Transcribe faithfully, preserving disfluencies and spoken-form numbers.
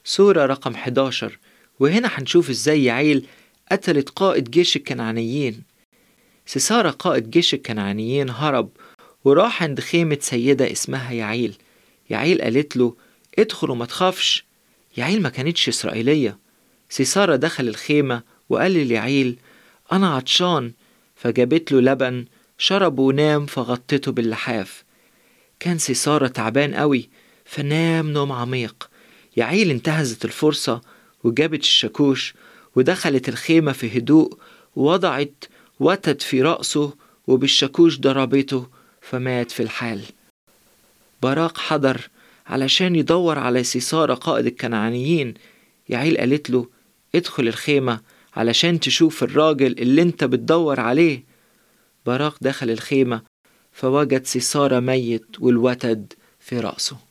سورة رقم حداشر. وهنا هنشوف ازاي يعيل قتلت قائد جيش الكنعانيين. سيسارا قائد جيش الكنعانيين هرب وراح عند خيمة سيدة اسمها يعيل. يعيل قالت له ادخل وما تخافش. يعيل ما كانتش إسرائيلية. سيسارا دخل الخيمة وقال ليعيل أنا عطشان، فجابت له لبن شرب ونام فغطته باللحاف. كان سيسارا تعبان قوي فنام نوم عميق. يعيل انتهزت الفرصة وجابت الشاكوش ودخلت الخيمة في هدوء ووضعت وتد في رأسه وبالشاكوش ضربته فمات في الحال. باراق حضر علشان يدور على سيسارا قائد الكنعانيين. يعيل قالت له ادخل الخيمة علشان تشوف الراجل اللي انت بتدور عليه. باراق دخل الخيمة فوجد سيسارا ميت والوتد في رأسه.